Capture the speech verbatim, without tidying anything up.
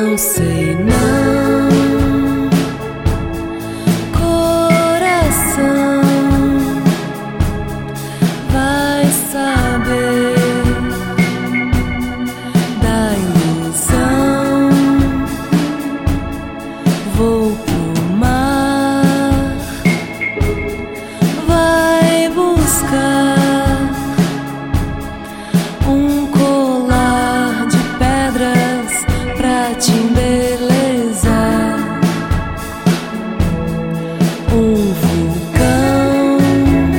Não sei não, coração vai saber da ilusão. Vou pro mar, vai buscar um